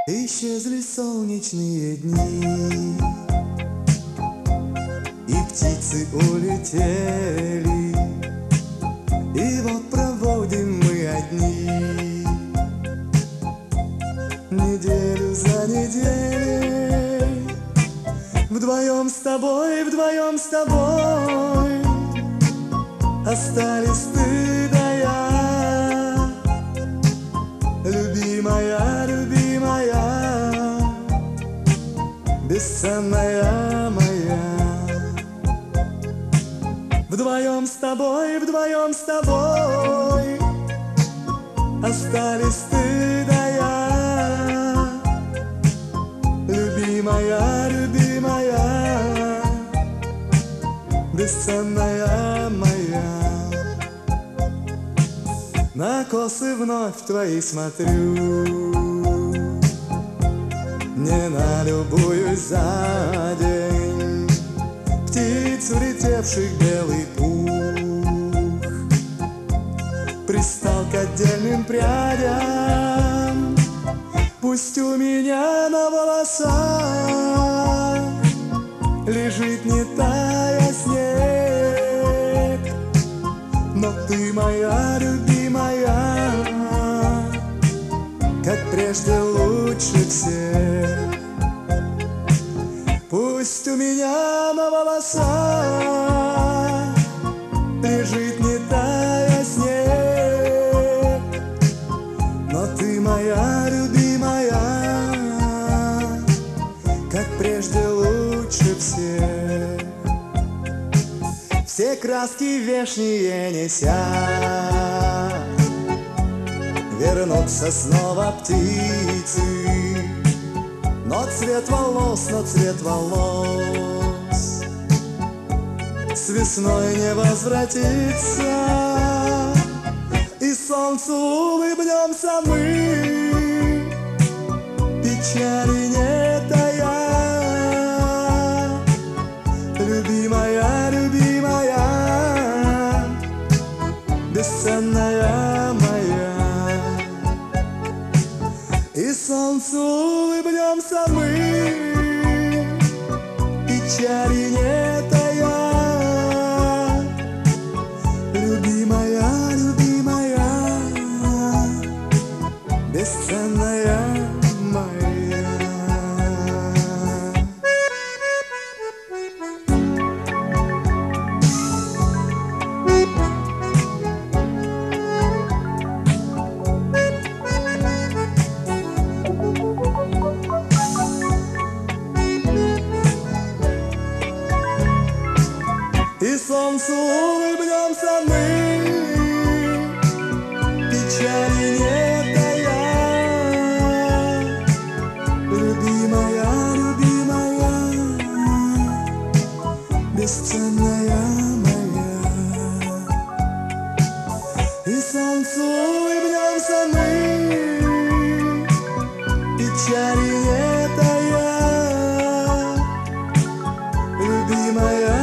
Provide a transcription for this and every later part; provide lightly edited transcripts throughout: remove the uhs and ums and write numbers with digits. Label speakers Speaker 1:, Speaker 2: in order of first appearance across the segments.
Speaker 1: Исчезли солнечные дни, и птицы улетели, и вот проводим мы одни неделю за неделей. Вдвоем с тобой, вдвоем с тобой остались ты да я. Любимая, любимая, бесценная моя. Вдвоем с тобой, вдвоем с тобой остались ты да я. Любимая, любимая, бесценная моя. На косы вновь твои смотрю, не налюбуюсь за день птиц, улетевших белый пух, пристал к отдельным прядям. Пусть у меня на волосах лежит, не тая, снег, но ты моя любимая, как прежде лучше всех. Пусть у меня на волосах лежит, не тая, снег, но ты моя любимая, как прежде лучше всех. Все краски вешние неся, вернутся снова птицы, но цвет волос с весной не возвратится, и солнцу улыбнемся мы, печали не тая. Любимая, любимая, бесценная моя. И солнцу улыбнемся мы, печали не тая. Любимая, любимая, бесценная моя. И солнцу улыбнемся мы, печали не тая. Любимая, любимая, бесценная моя. И солнцу улыбнемся мы, печали не тая. Любимая,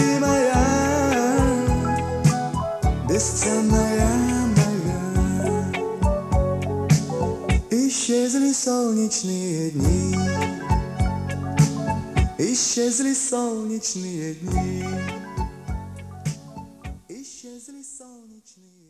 Speaker 1: бесценная моя. Исчезли солнечные дни, исчезли солнечные дни, исчезли солнечные дни.